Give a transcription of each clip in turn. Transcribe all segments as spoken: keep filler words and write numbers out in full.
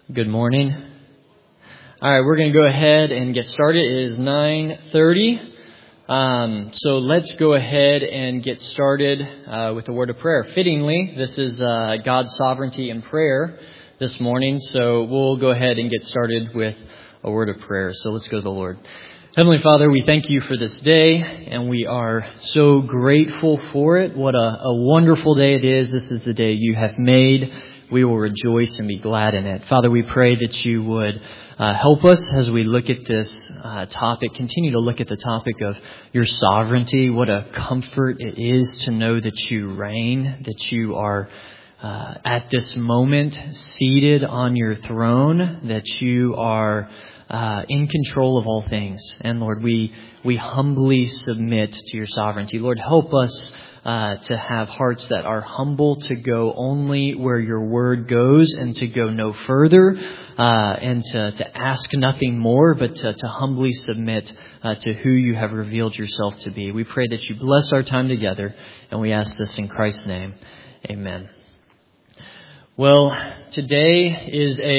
Good morning. All right, we're going to go ahead and get started. It is nine thirty. Um, so let's go ahead and get started uh, with a word of prayer. Fittingly, this is uh, God's sovereignty and prayer this morning. So we'll go ahead and get started with a word of prayer. So let's go to the Lord. Heavenly Father, we thank you for this day, and we are so grateful for it. What a, a wonderful day it is. This is the day you have made. We will rejoice and be glad in it. Father, we pray that you would uh, help us as we look at this uh, topic. Continue to look at the topic of your sovereignty. What a comfort it is to know that you reign, that you are uh, at this moment seated on your throne, that you are uh, in control of all things. And Lord, we we humbly submit to your sovereignty. Lord, help us Uh, to have hearts that are humble, to go only where your word goes and to go no further, uh, and to, to ask nothing more, but to, to humbly submit uh, to who you have revealed yourself to be. We pray that you bless our time together, and we ask this in Christ's name. Amen. Well, today is a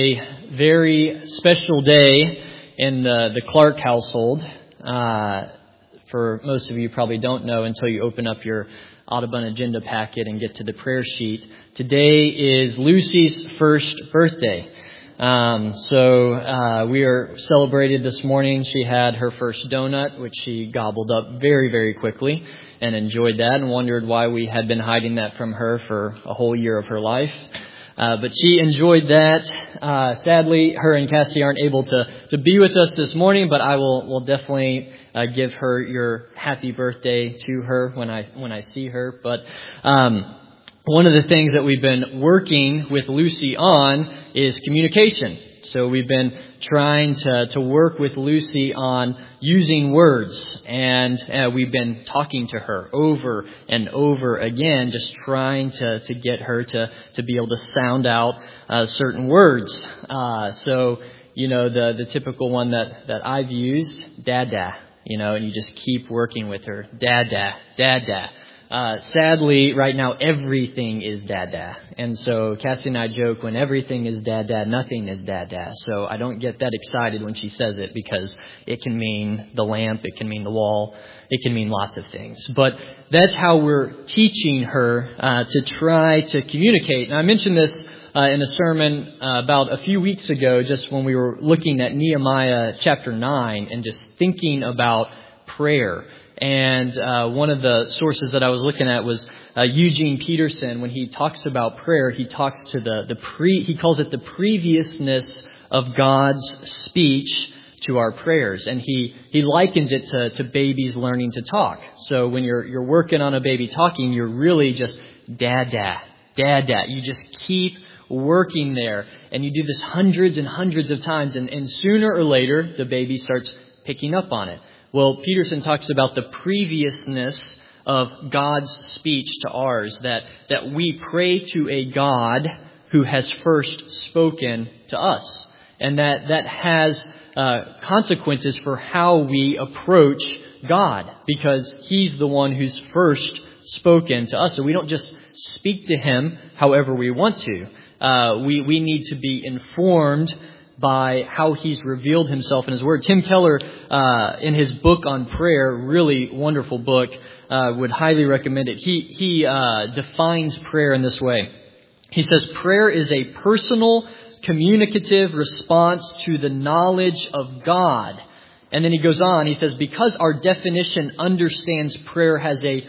very special day in the, the Clark household. Uh, for most of you probably don't know until you open up your Audubon agenda packet and get to the prayer sheet. Today is Lucy's first birthday. Um, so uh, we are celebrated this morning. She had her first donut, which she gobbled up very, very quickly and enjoyed that and wondered why we had been hiding that from her for a whole year of her life. Uh, but she enjoyed that. Uh, sadly, her and Cassie aren't able to, to be with us this morning, but I will, will definitely uh, give her your happy birthday to her when I, when I see her. But, um, one of the things that we've been working with Lucy on is communication. So we've been trying to, to work with Lucy on using words, and uh, we've been talking to her over and over again, just trying to, to get her to, to be able to sound out uh, certain words. Uh, so, you know, the, the typical one that, that I've used, dada, you know, and you just keep working with her, dada, dada. Uh, sadly, right now, everything is dada. And so Cassie and I joke, when everything is dada, nothing is dada. So I don't get that excited when she says it, because it can mean the lamp, it can mean the wall, it can mean lots of things. But that's how we're teaching her uh, to try to communicate. And I mentioned this uh, in a sermon uh, about a few weeks ago, just when we were looking at Nehemiah chapter nine and just thinking about prayer. And uh, one of the sources that I was looking at was uh, Eugene Peterson. When he talks about prayer, he talks to the the pre. He calls it the previousness of God's speech to our prayers, and he he likens it to, to babies learning to talk. So when you're you're working on a baby talking, you're really just dada, dada. You just keep working there, and you do this hundreds and hundreds of times, and, and sooner or later the baby starts picking up on it. Well, Peterson talks about the previousness of God's speech to ours, that, that we pray to a God who has first spoken to us, and that that has uh, consequences for how we approach God, because He's the one who's first spoken to us. So we don't just speak to Him however we want to. Uh, we, we need to be informed by how He's revealed Himself in His Word. Tim Keller, uh, in his book on prayer, really wonderful book, uh, would highly recommend it. He, he, uh, defines prayer in this way. He says, prayer is a personal, communicative response to the knowledge of God. And then he goes on, he says, because our definition understands prayer has a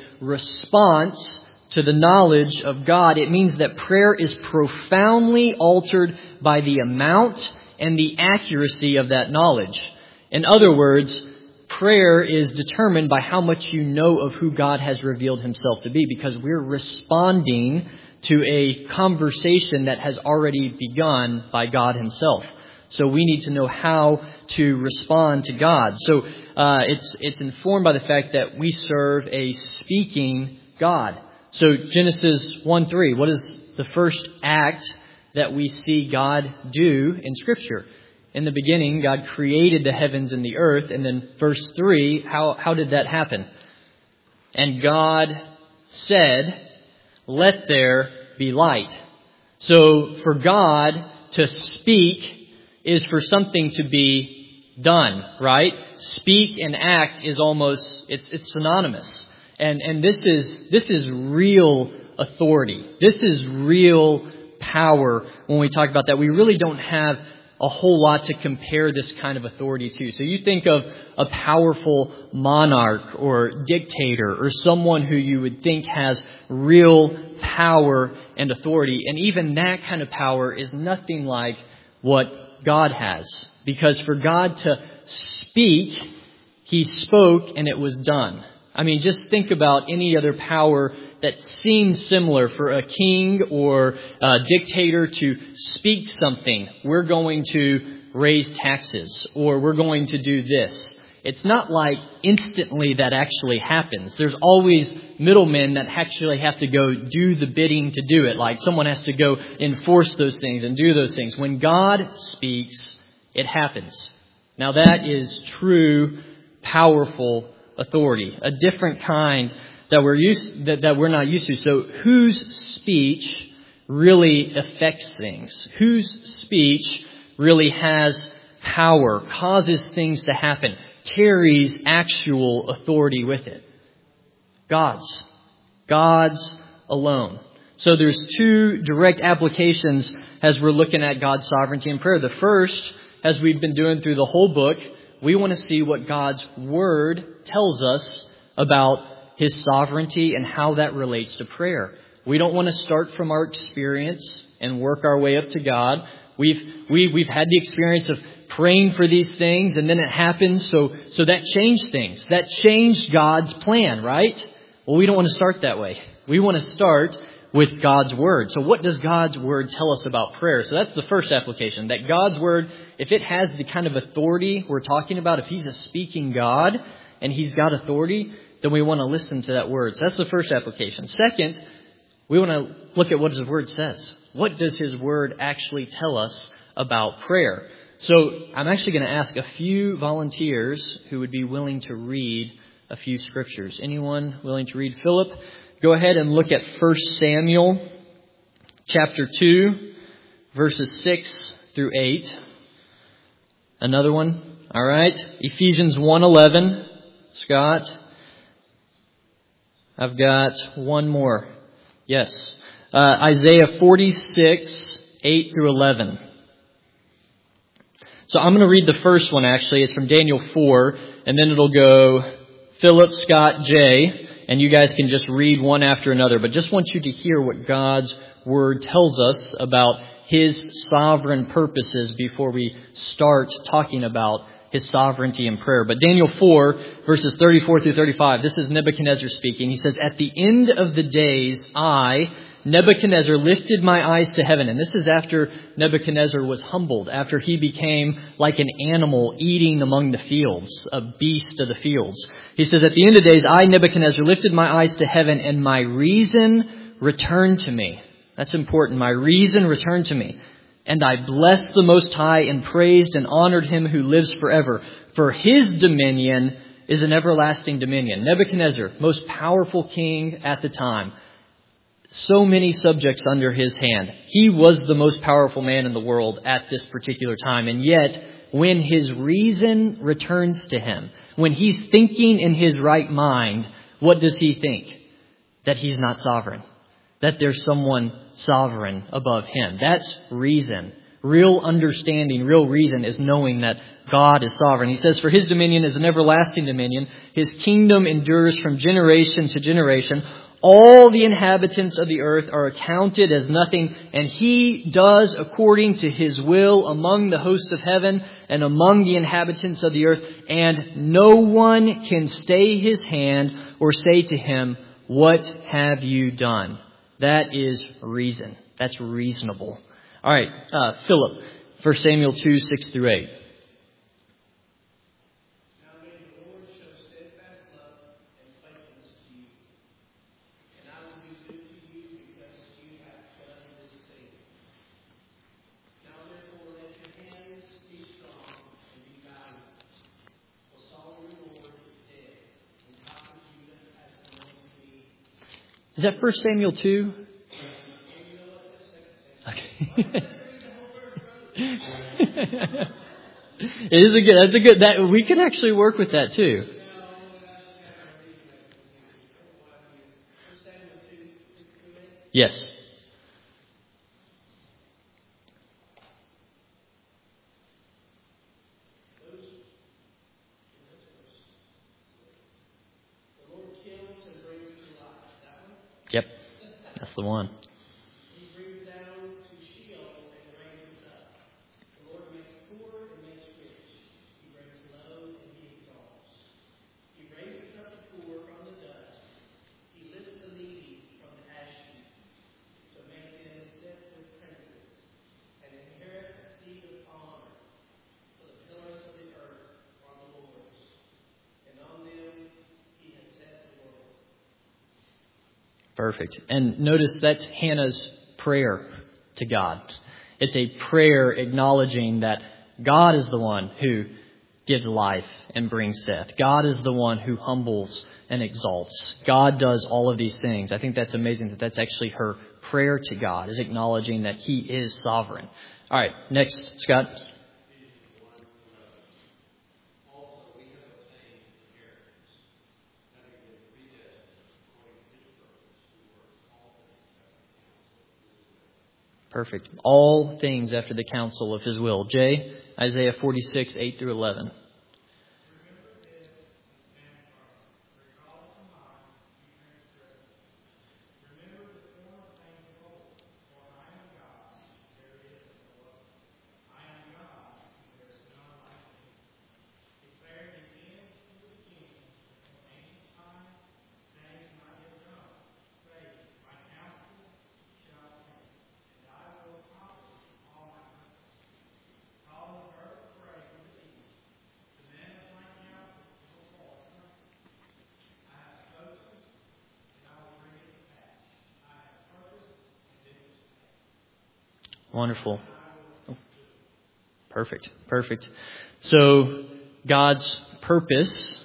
response to the knowledge of God, it means that prayer is profoundly altered by the amount and the accuracy of that knowledge. In other words, prayer is determined by how much you know of who God has revealed Himself to be, because we're responding to a conversation that has already begun by God Himself. So we need to know how to respond to God. So uh, it's it's informed by the fact that we serve a speaking God. So Genesis one three, what is the first act that we see God do in Scripture? In the beginning, God created the heavens and the earth. And then verse three, how, how did that happen? And God said, let there be light. So for God to speak is for something to be done, right? Speak and act is almost, it's it's synonymous. And and this is this is real authority. This is real power when we talk about that. We really don't have a whole lot to compare this kind of authority to. So you think of a powerful monarch or dictator or someone who you would think has real power and authority. And even that kind of power is nothing like what God has. Because for God to speak, He spoke and it was done. I mean, just think about any other power that seems similar for a king or a dictator to speak something. We're going to raise taxes, or we're going to do this. It's not like instantly that actually happens. There's always middlemen that actually have to go do the bidding to do it. Like someone has to go enforce those things and do those things. When God speaks, it happens. Now that is true, powerful authority, a different kind that we're used that, that we're not used to. So whose speech really affects things? Whose speech really has power, causes things to happen, carries actual authority with it? God's. God's alone. So there's two direct applications as we're looking at God's sovereignty in prayer. The first, as we've been doing through the whole book, we want to see what God's Word tells us about His sovereignty and how that relates to prayer. We don't want to start from our experience and work our way up to God. We've we, we've had the experience of praying for these things and then it happens, so so that changed things. That changed God's plan, right? Well, we don't want to start that way. We want to start with God's Word. So what does God's Word tell us about prayer? So that's the first application, that God's Word, if it has the kind of authority we're talking about, if He's a speaking God and He's got authority, then we want to listen to that Word. So that's the first application. Second, we want to look at what His Word says. What does His Word actually tell us about prayer? So I'm actually going to ask a few volunteers who would be willing to read a few scriptures. Anyone willing to read? Philip, go ahead and look at First Samuel chapter two, verses six through eight. Another one. All right. Ephesians one eleven. Scott. I've got one more. Yes. Uh, Isaiah forty-six, eight through eleven. So I'm going to read the first one, actually. It's from Daniel four, and then it'll go Philip, Scott, Jay, and you guys can just read one after another. But just want you to hear what God's Word tells us about His sovereign purposes before we start talking about His sovereignty in prayer. But Daniel four, verses thirty-four through thirty-five, this is Nebuchadnezzar speaking. He says, "At the end of the days, I, Nebuchadnezzar, lifted my eyes to heaven." And this is after Nebuchadnezzar was humbled, after he became like an animal eating among the fields, a beast of the fields. He says, "At the end of the days, I, Nebuchadnezzar, lifted my eyes to heaven, and my reason returned to me." That's important. My reason returned to me. "And I blessed the Most High and praised and honored Him who lives forever. For His dominion is an everlasting dominion." Nebuchadnezzar, most powerful king at the time. So many subjects under his hand. He was the most powerful man in the world at this particular time. And yet, when his reason returns to him, when he's thinking in his right mind, what does he think? That he's not sovereign. That there's someone sovereign above him. That's reason. Real understanding, real reason is knowing that God is sovereign. He says, "For His dominion is an everlasting dominion. His kingdom endures from generation to generation. All the inhabitants of the earth are accounted as nothing, and He does according to His will among the hosts of heaven and among the inhabitants of the earth. And no one can stay His hand or say to Him, 'What have you done?'" That is reason. That's reasonable. All right, uh, Philip, First Samuel two, six through eight. Is that First Samuel two? Okay. It is a good, that's a good, that we can actually work with that too. Yes. Yep. That's the one. Perfect. And notice that's Hannah's prayer to God. It's a prayer acknowledging that God is the one who gives life and brings death. God is the one who humbles and exalts. God does all of these things. I think that's amazing that that's actually her prayer to God, is acknowledging that He is sovereign. All right, next, Scott. Perfect. All things after the counsel of His will. Jay, Isaiah forty-six, eight through eleven. Wonderful. Perfect. Perfect. So God's purpose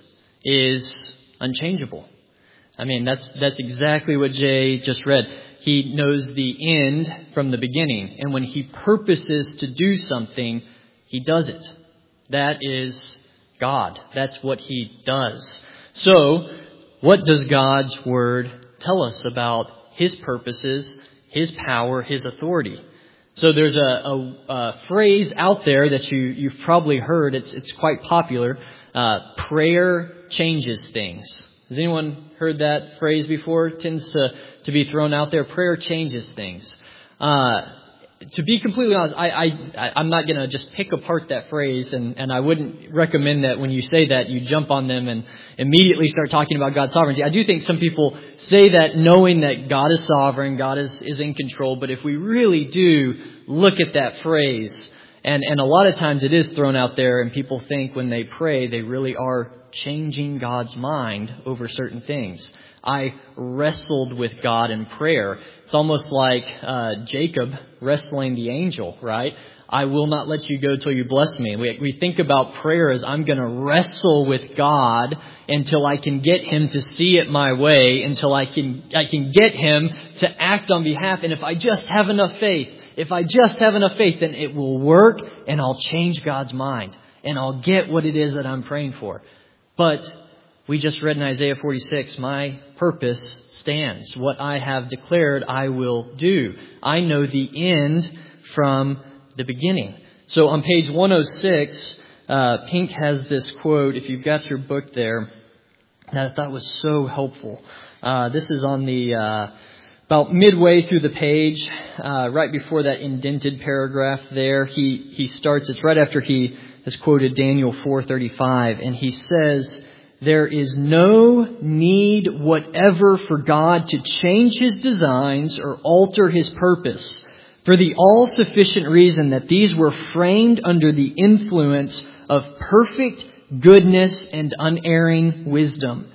is unchangeable. I mean, that's that's exactly what Jay just read. He knows the end from the beginning. And when He purposes to do something, He does it. That is God. That's what He does. So what does God's Word tell us about His purposes, His power, His authority? So there's a, a, a phrase out there that you, you've probably heard. It's it's quite popular. Uh, prayer changes things. Has anyone heard that phrase before? It tends to, to be thrown out there. Prayer changes things. Uh, to be completely honest, I, I, I'm not going to just pick apart that phrase, and, and I wouldn't recommend that when you say that, you jump on them and immediately start talking about God's sovereignty. I do think some people say that knowing that God is sovereign, God is, is in control, but if we really do look at that phrase, and, and a lot of times it is thrown out there, and people think when they pray, they really are changing God's mind over certain things. I wrestled with God in prayer. It's almost like uh, Jacob wrestling the angel, right? I will not let you go till you bless me. We, we think about prayer as I'm going to wrestle with God until I can get Him to see it my way, until I can I can get Him to act on behalf. And if I just have enough faith, if I just have enough faith, then it will work, and I'll change God's mind, and I'll get what it is that I'm praying for. But we just read in Isaiah forty-six, my purpose stands. What I have declared, I will do. I know the end from the beginning. So on page one oh six, uh, Pink has this quote, if you've got your book there, that I thought was so helpful. Uh, this is on the, uh, about midway through the page, uh, right before that indented paragraph there. He, he starts, it's right after he has quoted Daniel four thirty-five, and he says, there is no need whatever for God to change His designs or alter His purpose, for the all-sufficient reason that these were framed under the influence of perfect goodness and unerring wisdom.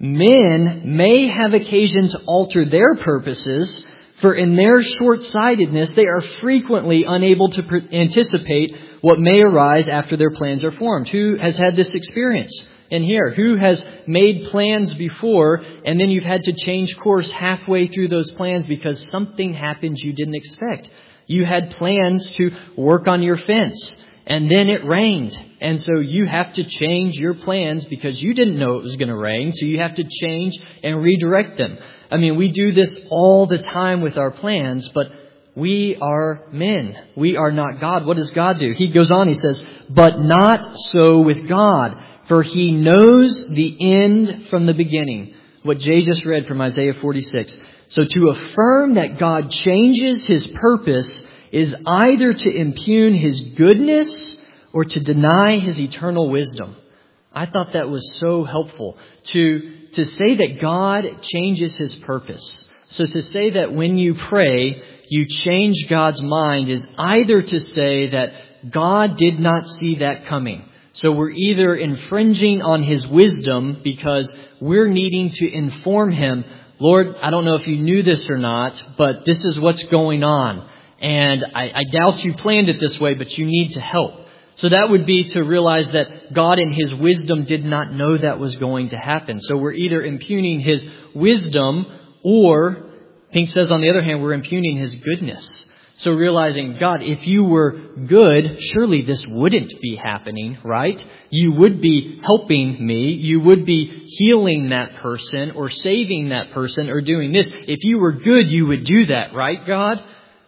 Men may have occasion to alter their purposes, for in their short-sightedness they are frequently unable to pre- anticipate what may arise after their plans are formed. Who has had this experience? And here, who has made plans before, and then you've had to change course halfway through those plans because something happened you didn't expect? You had plans to work on your fence, and then it rained. And so you have to change your plans because you didn't know it was going to rain. So you have to change and redirect them. I mean, we do this all the time with our plans, but we are men. We are not God. What does God do? He goes on, he says, but not so with God, for he knows the end from the beginning. What Jay just read from Isaiah forty-six. So to affirm that God changes his purpose is either to impugn his goodness or to deny his eternal wisdom. I thought that was so helpful to, to say that God changes his purpose. So to say that when you pray, you change God's mind is either to say that God did not see that coming. So we're either infringing on his wisdom because we're needing to inform him, Lord, I don't know if you knew this or not, but this is what's going on. And I, I doubt you planned it this way, but you need to help. So that would be to realize that God in his wisdom did not know that was going to happen. So we're either impugning his wisdom or, Pink says on the other hand, we're impugning his goodness. So realizing, God, if you were good, surely this wouldn't be happening, right? You would be helping me. You would be healing that person or saving that person or doing this. If you were good, you would do that, right, God?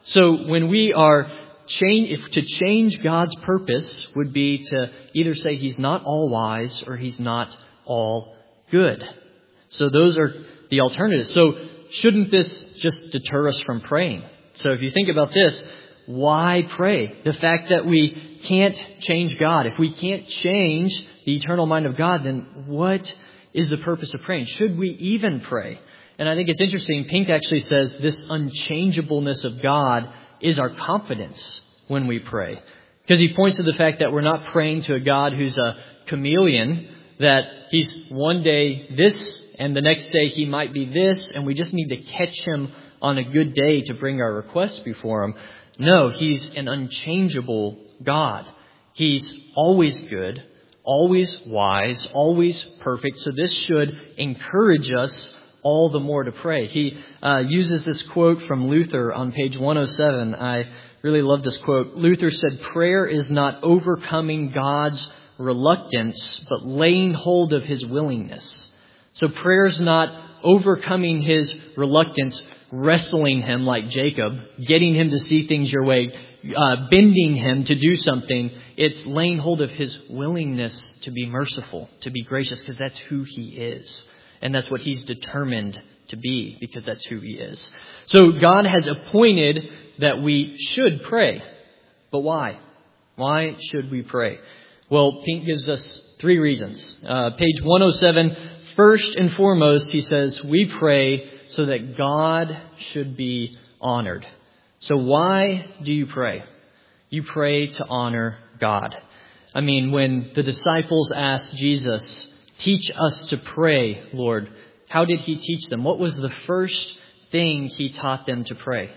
So when we are change, if to change God's purpose would be to either say he's not all wise or he's not all good. So those are the alternatives. So shouldn't this just deter us from praying? So if you think about this, why pray? The fact that we can't change God. If we can't change the eternal mind of God, then what is the purpose of praying? Should we even pray? And I think it's interesting. Pink actually says this unchangeableness of God is our confidence when we pray. Because he points to the fact that we're not praying to a God who's a chameleon, that he's one day this and the next day he might be this, and we just need to catch him on a good day to bring our requests before him. No, he's an unchangeable God. He's always good, always wise, always perfect. So this should encourage us all the more to pray. He uh, uses this quote from Luther on page one oh seven. I really love this quote. Luther said, prayer is not overcoming God's reluctance, but laying hold of his willingness. So prayer is not overcoming his reluctance, wrestling him like Jacob, getting him to see things your way, uh, bending him to do something. It's laying hold of his willingness to be merciful, to be gracious, because that's who he is. And that's what he's determined to be, because that's who he is. So God has appointed that we should pray. But why? Why should we pray? Well, Pink gives us three reasons. Uh, page one oh seven, first and foremost, he says, we pray so that God should be honored. So why do you pray? You pray to honor God. I mean, when the disciples asked Jesus, teach us to pray, Lord, how did he teach them? What was the first thing he taught them to pray?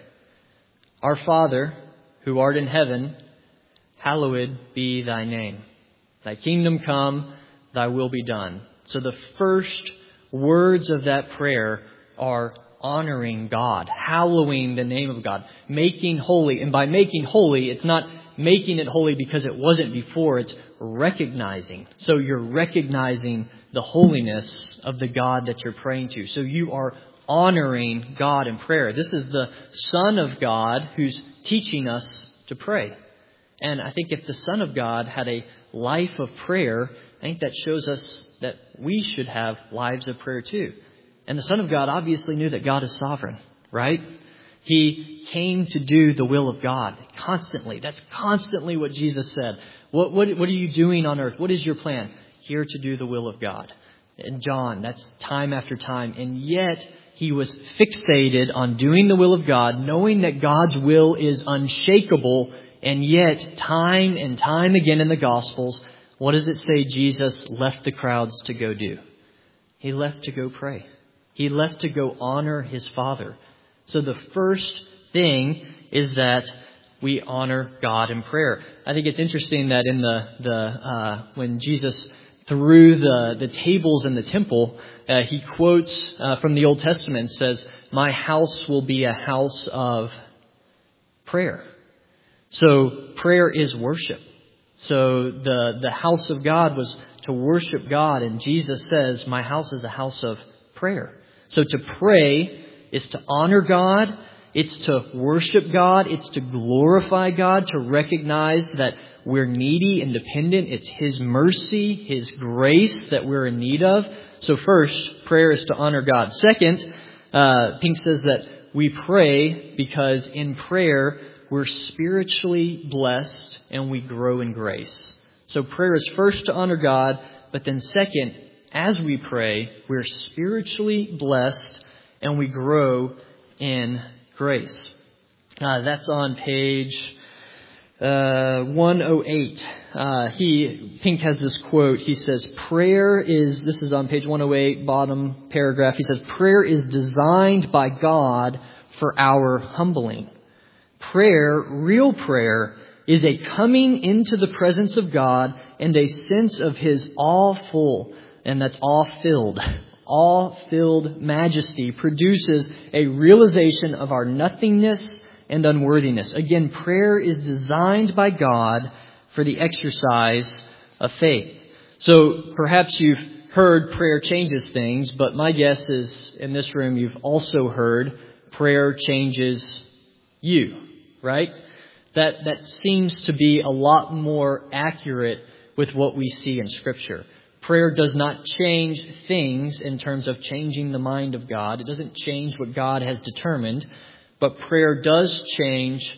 Our Father, who art in heaven, hallowed be thy name. Thy kingdom come, thy will be done. So the first words of that prayer are honoring God, hallowing the name of God, making holy. And by making holy, it's not making it holy because it wasn't before. It's recognizing. So you're recognizing the holiness of the God that you're praying to. So you are honoring God in prayer. This is the Son of God who's teaching us to pray. And I think if the Son of God had a life of prayer, I think that shows us that we should have lives of prayer too. And the Son of God obviously knew that God is sovereign, right? He came to do the will of God constantly. That's constantly what Jesus said. What, what, what are you doing on earth? What is your plan? Here to do the will of God. And John, that's time after time. And yet he was fixated on doing the will of God, knowing that God's will is unshakable. And yet time and time again in the Gospels, what does it say Jesus left the crowds to go do? He left to go pray. He left to go honor his Father. So the first thing is that we honor God in prayer. I think it's interesting that in the the uh, when Jesus threw the the tables in the temple, uh, he quotes uh, from the Old Testament, says, "My house will be a house of prayer." So prayer is worship. So the, the house of God was to worship God. And Jesus says, my house is a house of prayer. So to pray is to honor God. It's to worship God. It's to glorify God, to recognize that we're needy and dependent. It's His mercy, His grace that we're in need of. So first, prayer is to honor God. Second, uh, Pink says that we pray because in prayer, we're spiritually blessed and we grow in grace. So prayer is first to honor God, but then second, as we pray, we're spiritually blessed and we grow in grace. Uh, that's on page uh, one oh eight. Uh, he, Pink has this quote. He says, prayer is, this is on page one oh eight, bottom paragraph. He says, prayer is designed by God for our humbling. Prayer, real prayer, is a coming into the presence of God and a sense of His awe-full, and that's awe-filled, awe-filled majesty produces a realization of our nothingness and unworthiness. Again, prayer is designed by God for the exercise of faith. So perhaps you've heard prayer changes things, but my guess is in this room you've also heard prayer changes you, right? That that seems to be a lot more accurate with what we see in Scripture. Prayer does not change things in terms of changing the mind of God. It doesn't change what God has determined, but prayer does change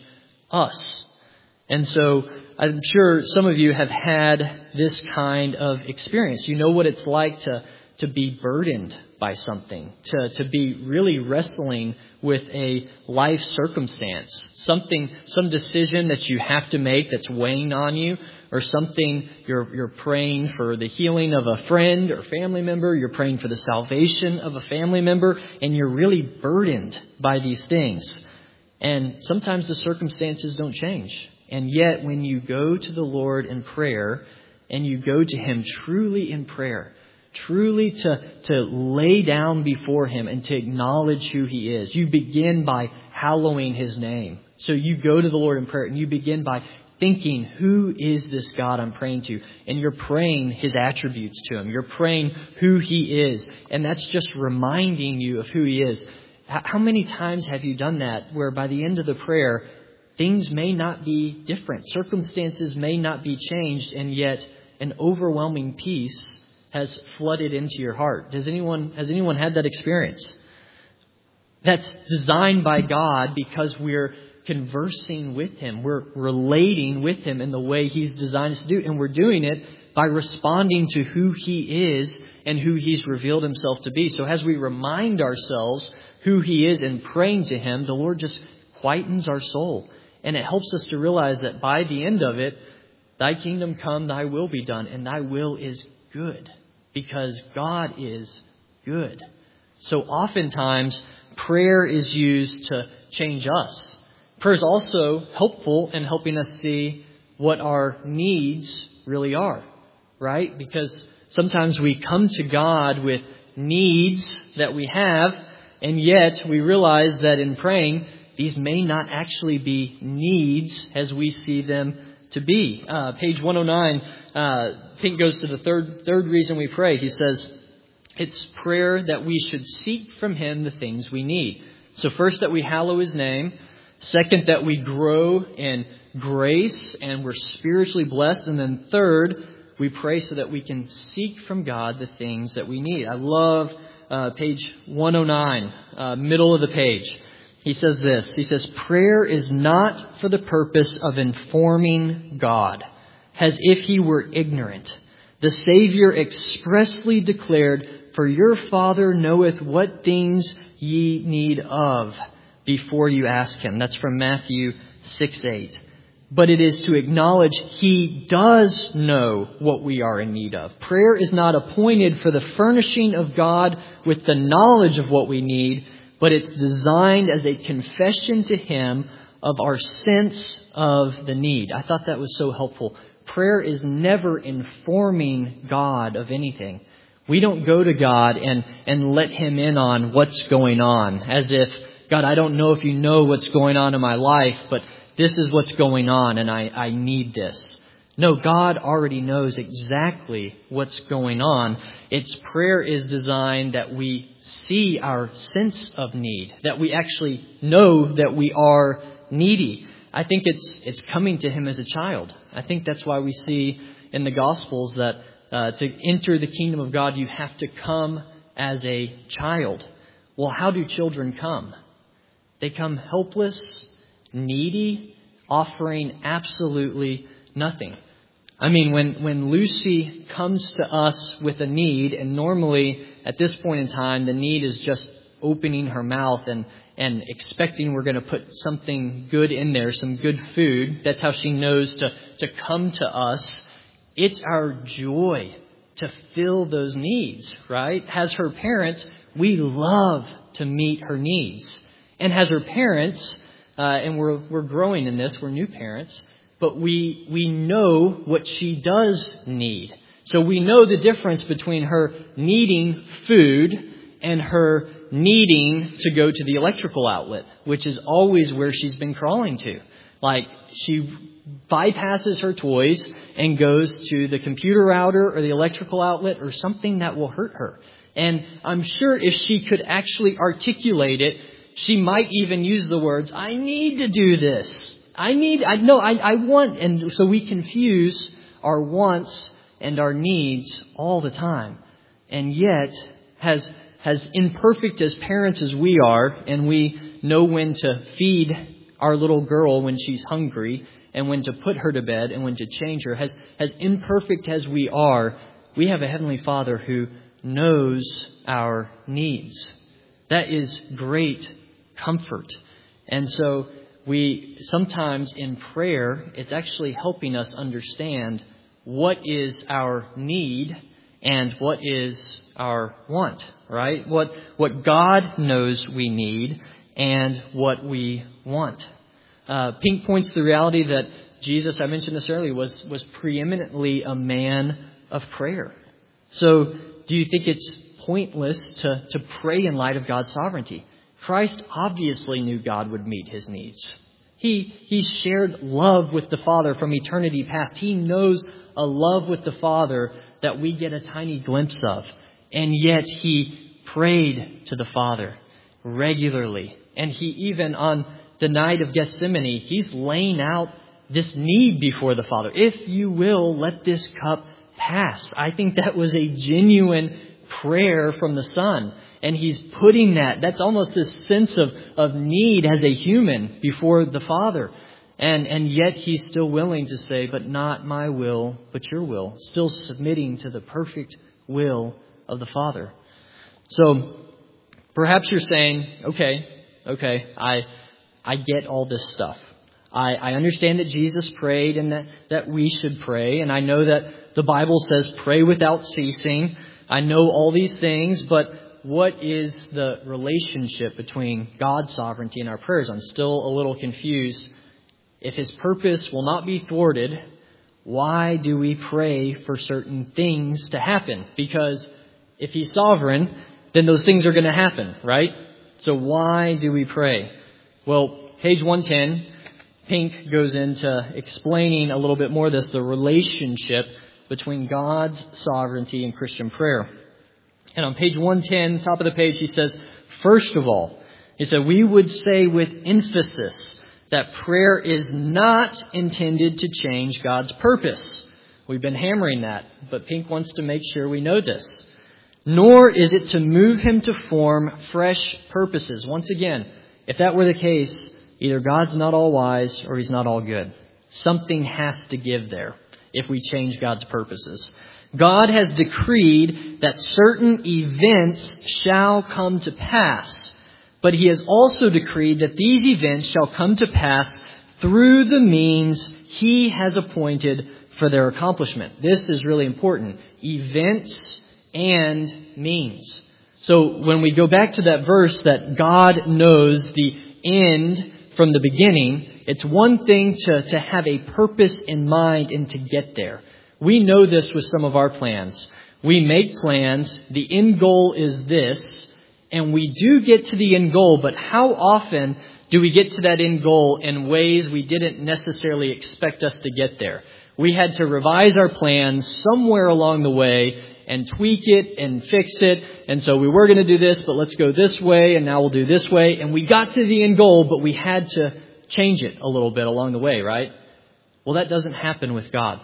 us. And so I'm sure some of you have had this kind of experience. You know what it's like to, to be burdened by something, to, to be really wrestling with a life circumstance, something, some decision that you have to make that's weighing on you, or something you're, you're praying for the healing of a friend or family member, you're praying for the salvation of a family member, and you're really burdened by these things. And sometimes the circumstances don't change. And yet when you go to the Lord in prayer and you go to Him truly in prayer, truly to, to lay down before Him and to acknowledge who He is, you begin by hallowing His name. So you go to the Lord in prayer and you begin by thinking, who is this God I'm praying to? And you're praying His attributes to Him. You're praying who He is. And that's just reminding you of who He is. How many times have you done that where by the end of the prayer, things may not be different. Circumstances may not be changed, and yet an overwhelming peace has flooded into your heart. Does anyone, has anyone had that experience? That's designed by God because we're conversing with Him. We're relating with Him in the way He's designed us to do. And we're doing it by responding to who He is and who He's revealed Himself to be. So as we remind ourselves who He is and praying to Him, the Lord just quietens our soul. And it helps us to realize that by the end of it, Thy kingdom come, Thy will be done. And Thy will is good because God is good. So oftentimes, prayer is used to change us. Prayer is also helpful in helping us see what our needs really are, right? Because sometimes we come to God with needs that we have, and yet we realize that in praying, these may not actually be needs as we see them to be. Uh, page one oh nine, uh, Pink goes to the third third reason we pray. He says, it's prayer that we should seek from Him the things we need. So first, that we hallow His name. Second, that we grow in grace and we're spiritually blessed. And then third, we pray so that we can seek from God the things that we need. I love uh, page one oh nine, uh, middle of the page. He says this, he says, prayer is not for the purpose of informing God, as if He were ignorant. The Savior expressly declared, for your Father knoweth what things ye need of before you ask Him. That's from Matthew six eight. But it is to acknowledge He does know what we are in need of. Prayer is not appointed for the furnishing of God with the knowledge of what we need, but it's designed as a confession to Him of our sense of the need. I thought that was so helpful. Prayer is never informing God of anything. We don't go to God and, and let Him in on what's going on, as if, God, I don't know if you know what's going on in my life, but this is what's going on and I, I need this. No, God already knows exactly what's going on. Its prayer is designed that we see our sense of need, that we actually know that we are needy. I think it's it's coming to Him as a child. I think that's why we see in the Gospels that uh, to enter the kingdom of God, you have to come as a child. Well, how do children come? They come helpless, needy, offering absolutely nothing. I mean, when, when Lucy comes to us with a need, and normally at this point in time, the need is just opening her mouth and, and expecting we're going to put something good in there, some good food. That's how she knows to, to come to us. It's our joy to fill those needs, right? As her parents, we love to meet her needs. And as her parents, uh, and we're we're growing in this, we're new parents, but we we know what she does need. So we know the difference between her needing food and her needing to go to the electrical outlet, which is always where she's been crawling to. Like, she bypasses her toys and goes to the computer router or the electrical outlet or something that will hurt her. And I'm sure if she could actually articulate it, she might even use the words, I need to do this. I need, I know, I, I want. And so we confuse our wants and our needs all the time. And yet, as, as imperfect as parents as we are, and we know when to feed our little girl when she's hungry, and when to put her to bed, and when to change her, as, as imperfect as we are, we have a Heavenly Father who knows our needs. That is great comfort. And so we sometimes in prayer, it's actually helping us understand what is our need and what is our want, right? What what God knows we need and what we want. Uh, Pink points to the reality that Jesus, I mentioned this earlier, was was preeminently a man of prayer. So do you think it's pointless to, to pray in light of God's sovereignty? Christ obviously knew God would meet his needs. He, he shared love with the Father from eternity past. He knows a love with the Father that we get a tiny glimpse of. And yet he prayed to the Father regularly. And he even on the night of Gethsemane, he's laying out this need before the Father. If you will, let this cup pass. I think that was a genuine prayer from the Son. And he's putting that, that's almost this sense of, of need as a human before the Father. And, and yet he's still willing to say, but not my will, but your will. Still submitting to the perfect will of the Father. So perhaps you're saying, okay, okay, I I get all this stuff. I, I understand that Jesus prayed and that, that we should pray. And I know that the Bible says pray without ceasing. I know all these things, but what is the relationship between God's sovereignty and our prayers? I'm still a little confused. If his purpose will not be thwarted, why do we pray for certain things to happen? Because if he's sovereign, then those things are going to happen, right? So why do we pray? Well, page one ten, Pink goes into explaining a little bit more of this, the relationship between God's sovereignty and Christian prayer. And on page one ten, top of the page, he says, first of all, he said, we would say with emphasis that prayer is not intended to change God's purpose. We've been hammering that, but Pink wants to make sure we know this. Nor is it to move him to form fresh purposes. Once again, if that were the case, either God's not all wise or he's not all good. Something has to give there if we change God's purposes. God has decreed that certain events shall come to pass, but he has also decreed that these events shall come to pass through the means he has appointed for their accomplishment. This is really important. Events and means. So when we go back to that verse that God knows the end from the beginning, it's one thing to, to have a purpose in mind and to get there. We know this with some of our plans. We make plans. The end goal is this, and we do get to the end goal, but how often do we get to that end goal in ways we didn't necessarily expect us to get there. We had to revise our plans somewhere along the way and tweak it and fix it. And so we were going to do this, but let's go this way, and now we'll do this way. And we got to the end goal, but we had to change it a little bit along the way, right? Well, that doesn't happen with God.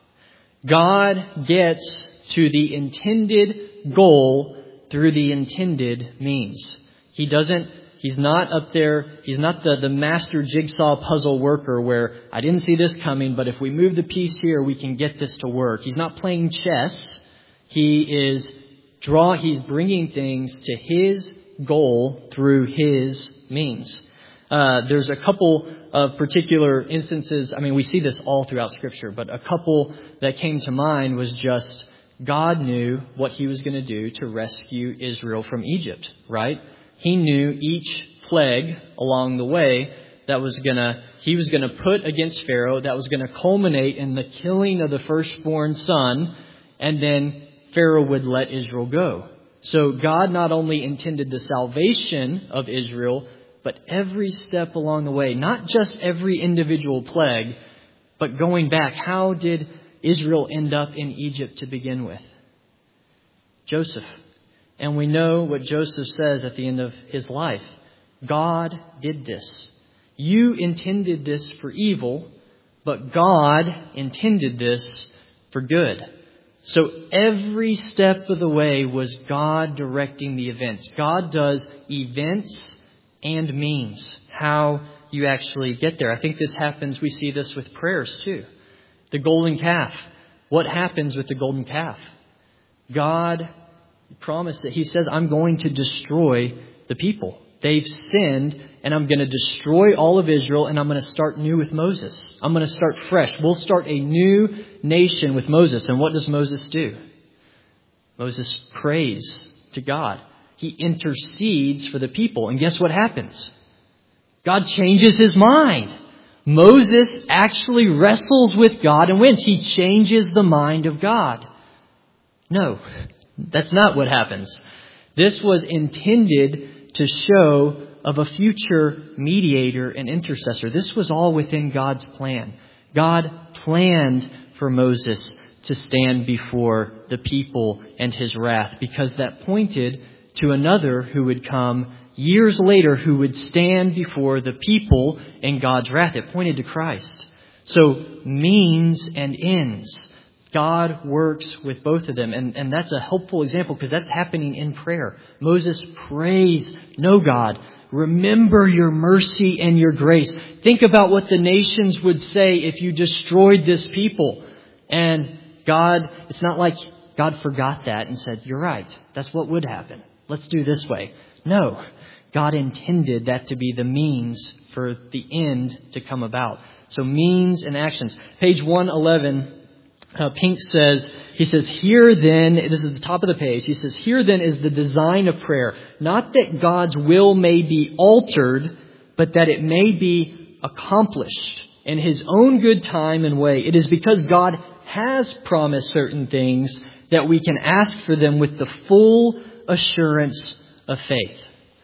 God gets to the intended goal through the intended means. He doesn't, he's not up there, he's not the, the master jigsaw puzzle worker where I didn't see this coming, but if we move the piece here, we can get this to work. He's not playing chess. He is draw, he's bringing things to his goal through his means. Uh, there's a couple of particular instances. I mean, we see this all throughout Scripture, but a couple that came to mind was just God knew what he was going to do to rescue Israel from Egypt, right? He knew each plague along the way that was going to, he was going to put against Pharaoh that was going to culminate in the killing of the firstborn son, and then Pharaoh would let Israel go. So God not only intended the salvation of Israel, but every step along the way, not just every individual plague, but going back, how did Israel end up in Egypt to begin with? Joseph. And we know what Joseph says at the end of his life. God did this. You intended this for evil, but God intended this for good. So every step of the way was God directing the events. God does events and means, how you actually get there. I think this happens, we see this with prayers too. The golden calf. What happens with the golden calf? God promised that he says, I'm going to destroy the people. They've sinned, and I'm going to destroy all of Israel, and I'm going to start new with Moses. I'm going to start fresh. We'll start a new nation with Moses. And what does Moses do? Moses prays to God. He intercedes for the people. And guess what happens? God changes his mind. Moses actually wrestles with God and wins. He changes the mind of God. No, that's not what happens. This was intended to show of a future mediator and intercessor. This was all within God's plan. God planned for Moses to stand before the people and his wrath, because that pointed to another who would come years later who would stand before the people in God's wrath. It pointed to Christ. So means and ends. God works with both of them. And, and that's a helpful example because that's happening in prayer. Moses prays, no God, remember your mercy and your grace. Think about what the nations would say if you destroyed this people. And God, it's not like God forgot that and said, you're right. That's what would happen. Let's do this way. No, God intended that to be the means for the end to come about. So means and actions. Page one eleven, uh, Pink says, he says, here then, this is the top of the page. He says, here then is the design of prayer. Not that God's will may be altered, but that it may be accomplished in his own good time and way. It is because God has promised certain things that we can ask for them with the full assurance of faith.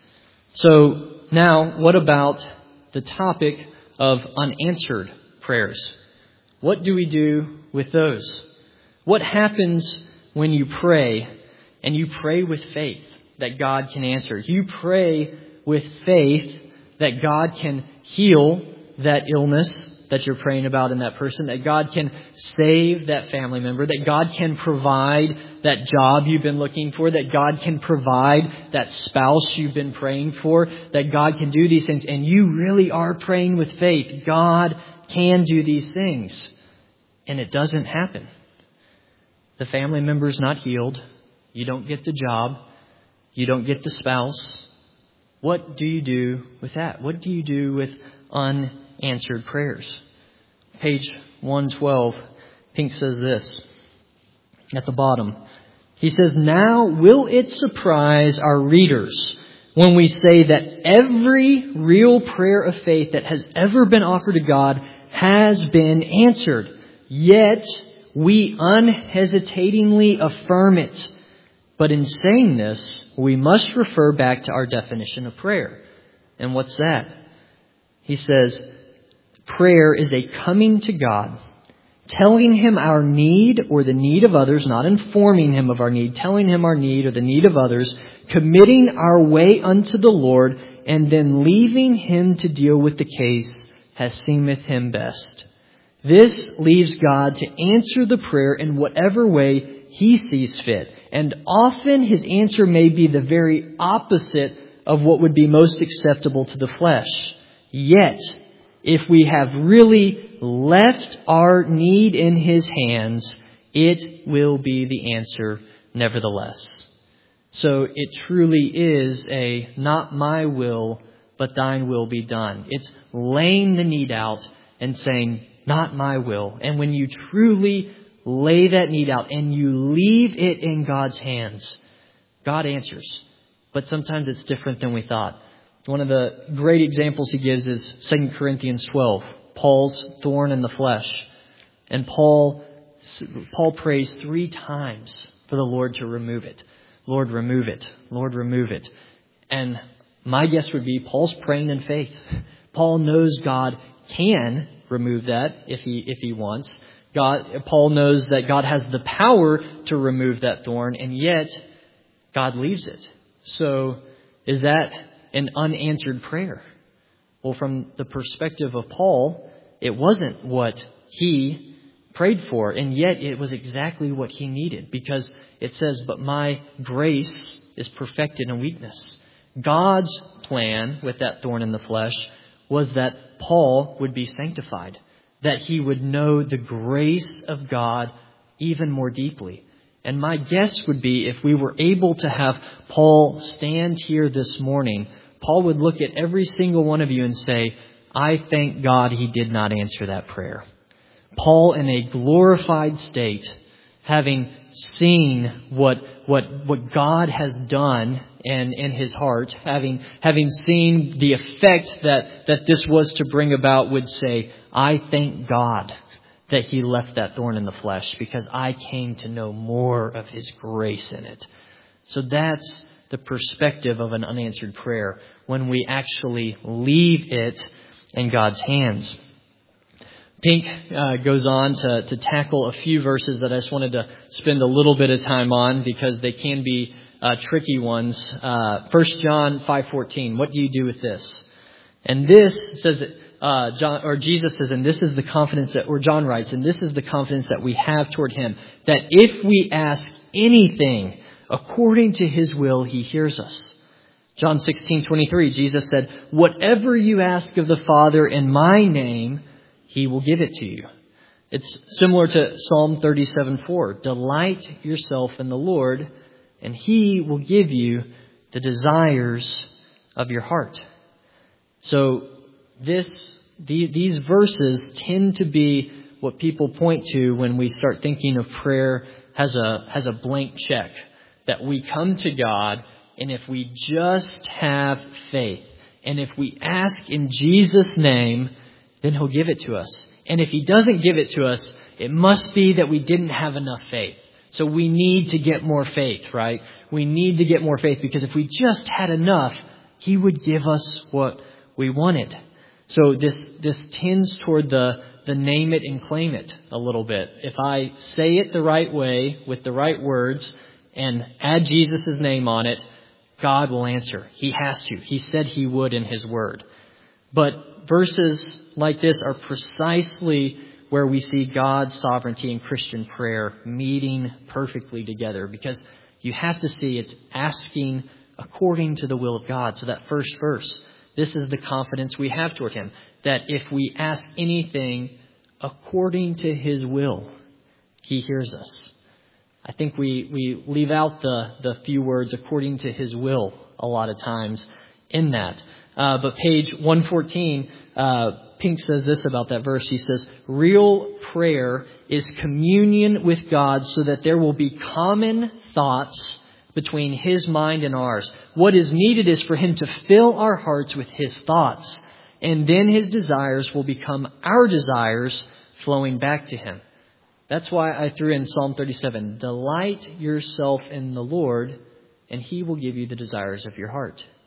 So now, what about the topic of unanswered prayers? What do we do with those? What happens when you pray and you pray with faith that God can answer? You pray with faith that God can heal that illness that you're praying about in that person, that God can save that family member, that God can provide that job you've been looking for, that God can provide that spouse you've been praying for, that God can do these things. And you really are praying with faith. God can do these things. And it doesn't happen. The family member's not healed. You don't get the job. You don't get the spouse. What do you do with that? What do you do with unanswered prayers? Page one twelve, Pink says this at the bottom. He says, now will it surprise our readers when we say that every real prayer of faith that has ever been offered to God has been answered, yet we unhesitatingly affirm it. But in saying this, we must refer back to our definition of prayer. And what's that? He says, prayer is a coming to God, telling Him our need or the need of others, not informing Him of our need, telling Him our need or the need of others, committing our way unto the Lord, and then leaving Him to deal with the case as seemeth Him best. This leaves God to answer the prayer in whatever way He sees fit. And often His answer may be the very opposite of what would be most acceptable to the flesh. Yet, if we have really left our need in His hands, it will be the answer nevertheless. So it truly is a not my will, but thine will be done. It's laying the need out and saying, not my will. And when you truly lay that need out and you leave it in God's hands, God answers. But sometimes it's different than we thought. One of the great examples he gives is Second Corinthians twelve, Paul's thorn in the flesh. And Paul, Paul prays three times for the Lord to remove it. Lord, remove it. Lord, remove it. And my guess would be Paul's praying in faith. Paul knows God can remove that if he if he wants. God, Paul knows that God has the power to remove that thorn, and yet God leaves it. So is that an unanswered prayer? Well, from the perspective of Paul, it wasn't what he prayed for, and yet it was exactly what he needed, because it says, but my grace is perfected in weakness. God's plan with that thorn in the flesh was that Paul would be sanctified, that he would know the grace of God even more deeply. And my guess would be if we were able to have Paul stand here this morning, Paul would look at every single one of you and say, I thank God he did not answer that prayer. Paul, in a glorified state, having seen what what what God has done in, in his heart, having having seen the effect that, that this was to bring about, would say, I thank God that he left that thorn in the flesh, because I came to know more of his grace in it. So that's the perspective of an unanswered prayer, when we actually leave it in God's hands. Pink uh, goes on to, to tackle a few verses that I just wanted to spend a little bit of time on, because they can be uh, tricky ones. Uh, First John five fourteen. What do you do with this? And this says, uh, John or Jesus says, and this is the confidence that, or John writes, and this is the confidence that we have toward him, that if we ask anything according to his will, he hears us. John sixteen twenty-three. Jesus said, whatever you ask of the Father in my name, he will give it to you. It's similar to Psalm thirty-seven four. Delight yourself in the Lord, and he will give you the desires of your heart. So this, the, these verses tend to be what people point to when we start thinking of prayer as a, as a blank check. That we come to God, and if we just have faith, and if we ask in Jesus' name, then he'll give it to us. And if he doesn't give it to us, it must be that we didn't have enough faith. So we need to get more faith, right? We need to get more faith, because if we just had enough, he would give us what we wanted. So this this tends toward the, the name it and claim it a little bit. If I say it the right way, with the right words, and add Jesus' name on it, God will answer. He has to. He said he would in his word. But verses like this are precisely where we see God's sovereignty and Christian prayer meeting perfectly together, because you have to see it's asking according to the will of God. So that first verse, this is the confidence we have toward him, that if we ask anything according to his will, he hears us. I think we, we leave out the, the few words according to his will a lot of times in that. Uh, but page one fourteen, uh, Pink says this about that verse. He says, real prayer is communion with God, so that there will be common thoughts between his mind and ours. What is needed is for him to fill our hearts with his thoughts, and then his desires will become our desires, flowing back to him. That's why I threw in Psalm thirty-seven. Delight yourself in the Lord, and he will give you the desires of your heart.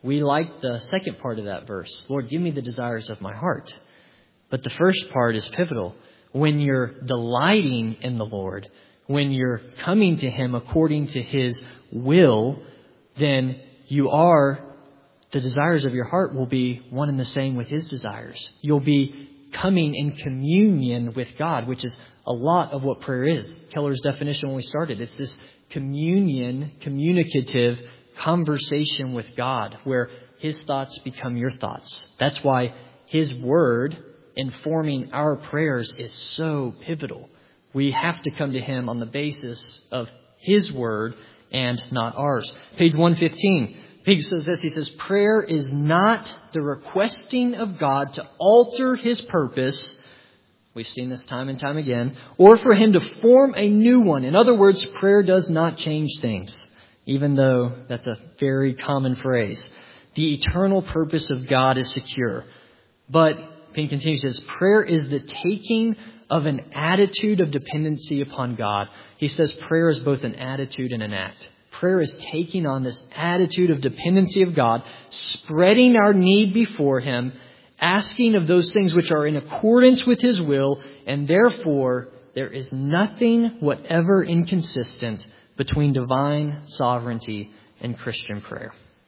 we like the second part of that verse. Lord, give me the desires of my heart. But the first part is pivotal. When you're delighting in the Lord, when you're coming to Him according to His will, then you are, the desires of your heart will be one and the same with His desires. You'll be coming in communion with God, which is a lot of what prayer is. Keller's definition when we started, it's this communion, communicative conversation with God, where His thoughts become your thoughts. That's why His Word informing our prayers is so pivotal. We have to come to Him on the basis of His Word and not ours. Page one fifteen. Page says this. He says, prayer is not the requesting of God to alter His purpose. We've seen this time and time again. Or for Him to form a new one. In other words, prayer does not change things. Even though that's a very common phrase. The eternal purpose of God is secure. But, Pink continues, says, prayer is the taking of an attitude of dependency upon God. He says prayer is both an attitude and an act. Prayer is taking on this attitude of dependency of God, spreading our need before Him, asking of those things which are in accordance with His will, and therefore there is nothing whatever inconsistent between divine sovereignty and Christian prayer.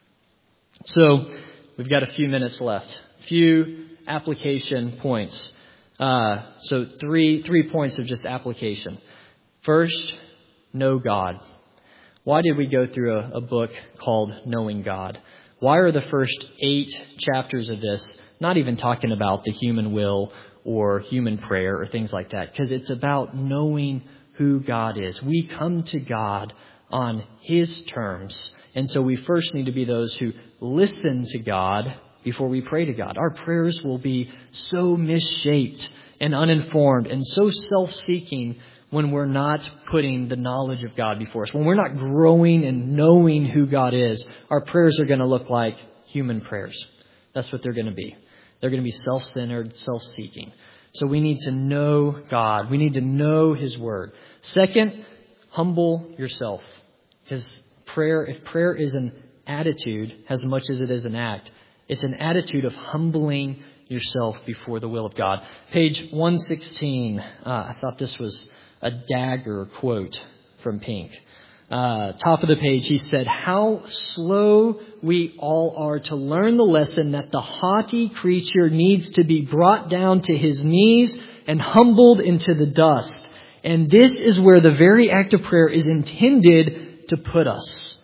So, we've got a few minutes left. Few application points. Uh, so three three points of just application. First, know God. Why did we go through a, a book called Knowing God? Why are the first eight chapters of this not even talking about the human will or human prayer or things like that? Because it's about knowing who God is. We come to God on His terms. And so we first need to be those who listen to God before we pray to God. Our prayers will be so misshaped and uninformed and so self-seeking when we're not putting the knowledge of God before us. When we're not growing and knowing who God is, our prayers are going to look like human prayers. That's what they're going to be. They're going to be self-centered, self-seeking. So we need to know God. We need to know His Word. Second, humble yourself. Because prayer, if prayer is an attitude as much as it is an act, it's an attitude of humbling yourself before the will of God. Page one sixteen. Uh, I thought this was a dagger quote from Pink. Uh, top of the page, he said, how slow we all are to learn the lesson that the haughty creature needs to be brought down to his knees and humbled into the dust. And this is where the very act of prayer is intended to put us.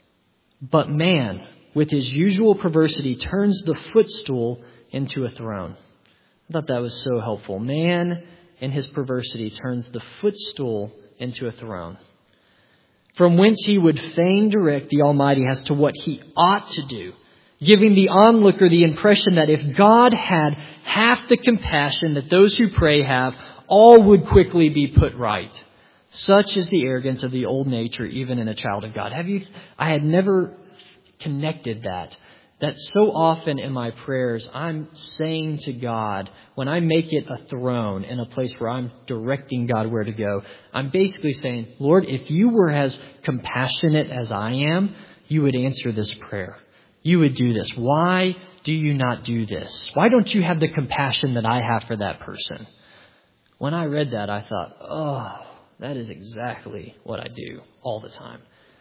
But man, with his usual perversity, turns the footstool into a throne. I thought that was so helpful. Man, in his perversity, turns the footstool into a throne, from whence he would fain direct the Almighty as to what he ought to do, giving the onlooker the impression that if God had half the compassion that those who pray have, all would quickly be put right. Such is the arrogance of the old nature, even in a child of God. Have you? I had never connected that. That so often in my prayers, I'm saying to God, when I make it a throne in a place where I'm directing God where to go, I'm basically saying, Lord, if you were as compassionate as I am, you would answer this prayer. You would do this. Why do you not do this? Why don't you have the compassion that I have for that person? When I read that, I thought, oh, that is exactly what I do all the time.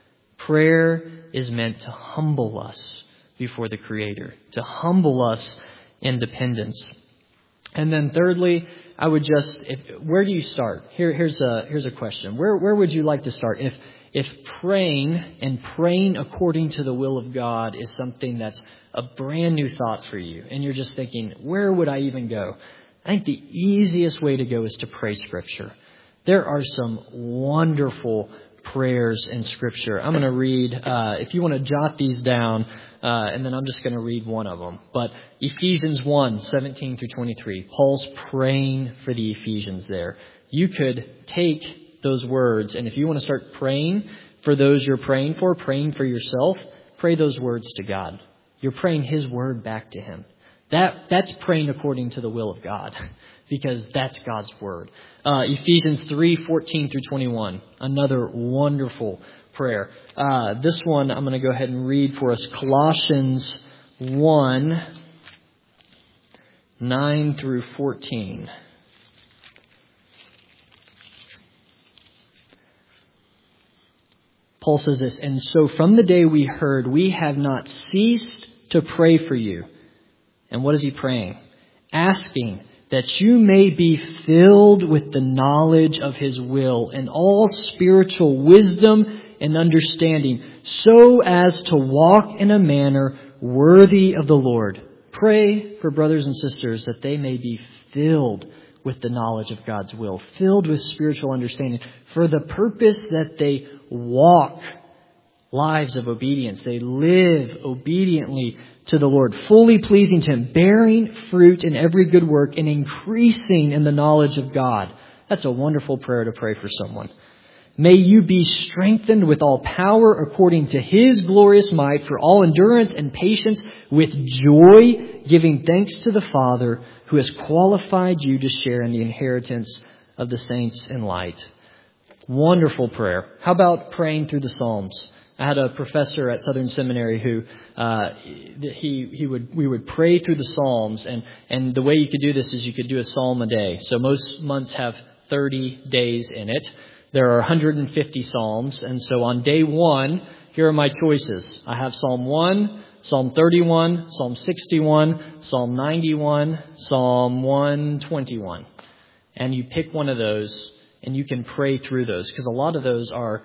Prayer is meant to humble us before the Creator, to humble us in dependence. And then thirdly, I would just, if, where do you start? Here, here's a here's a question. Where where would you like to start? If if praying and praying according to the will of God is something that's a brand new thought for you, and you're just thinking, where would I even go? I think the easiest way to go is to pray Scripture. There are some wonderful prayers in Scripture. I'm going to read, uh, if you want to jot these down, uh, and then I'm just going to read one of them. But Ephesians one, seventeen through twenty-three, Paul's praying for the Ephesians there. You could take those words, and if you want to start praying for those you're praying for, praying for yourself, pray those words to God. You're praying His word back to Him. That That's praying according to the will of God, because that's God's word. Uh, Ephesians three, fourteen through twenty-one, another wonderful prayer. Uh, this one I'm going to go ahead and read for us. Colossians one, nine through fourteen. Paul says this, "And so from the day we heard, we have not ceased to pray for you." And what is he praying? "Asking that you may be filled with the knowledge of His will and all spiritual wisdom and understanding, so as to walk in a manner worthy of the Lord." Pray for brothers and sisters that they may be filled with the knowledge of God's will, filled with spiritual understanding, for the purpose that they walk lives of obedience. They live obediently to the Lord, fully pleasing to Him, bearing fruit in every good work and increasing in the knowledge of God. That's a wonderful prayer to pray for someone. "May you be strengthened with all power according to His glorious might for all endurance and patience with joy, giving thanks to the Father who has qualified you to share in the inheritance of the saints in light." Wonderful prayer. How about praying through the Psalms? I had a professor at Southern Seminary who uh, he he would we would pray through the Psalms, and and the way you could do this is you could do a psalm a day. So most months have thirty days in it. There are one hundred fifty psalms, and so on day one, here are my choices. I have Psalm one, Psalm thirty-one, Psalm sixty-one, Psalm ninety-one, Psalm one twenty-one, and you pick one of those. And you can pray through those, because a lot of those are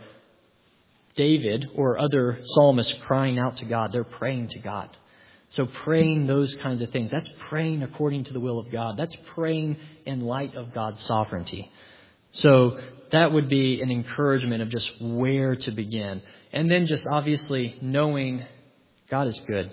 David or other psalmists crying out to God. They're praying to God. So praying those kinds of things, that's praying according to the will of God. That's praying in light of God's sovereignty. So that would be an encouragement of just where to begin. And then just obviously knowing God is good.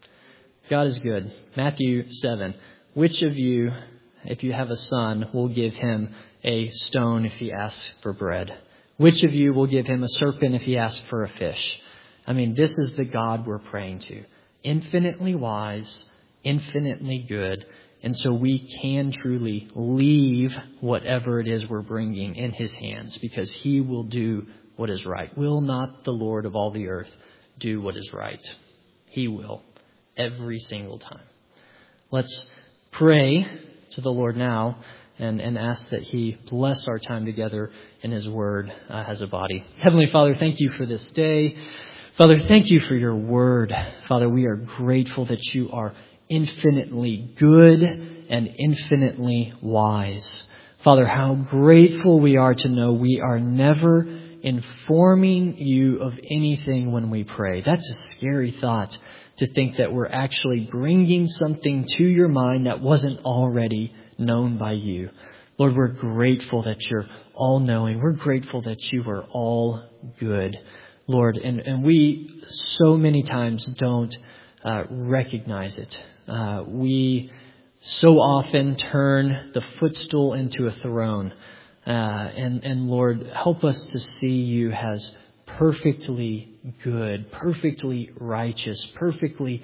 God is good. Matthew seven. "Which of you, if you have a son, will give him a stone if he asks for bread? Which of you will give him a serpent if he asks for a fish?" I mean, this is the God we're praying to. Infinitely wise, infinitely good. And so we can truly leave whatever it is we're bringing in His hands, because He will do what is right. Will not the Lord of all the earth do what is right? He will, every single time. Let's pray to the Lord now and, and ask that He bless our time together in His Word uh, as a body. Heavenly Father, thank You for this day. Father, thank You for Your Word. Father, we are grateful that You are infinitely good and infinitely wise. Father, how grateful we are to know we are never informing You of anything when we pray. That's a scary thought, to think that we're actually bringing something to Your mind that wasn't already known by You. Lord, we're grateful that You're all-knowing. We're grateful that You are all good, Lord. And, and we so many times don't uh, recognize it. Uh, we so often turn the footstool into a throne. Uh, and, and Lord, help us to see You as perfectly good, perfectly righteous, perfectly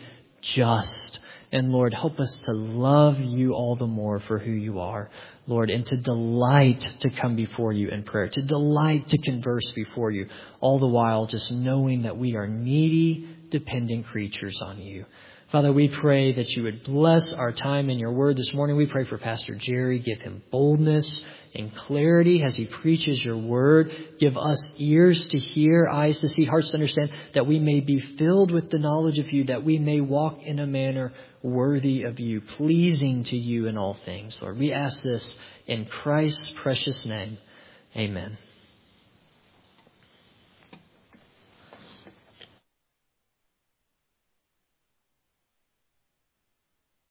just. And Lord, help us to love You all the more for who You are, Lord, and to delight to come before You in prayer, to delight to converse before You, all the while just knowing that we are needy, dependent creatures on You. Father, we pray that You would bless our time in Your Word this morning. We pray for Pastor Jerry. Give him boldness and clarity as he preaches Your Word. Give us ears to hear, eyes to see, hearts to understand, that we may be filled with the knowledge of You, that we may walk in a manner worthy of You, pleasing to You in all things. Lord, we ask this in Christ's precious name. Amen.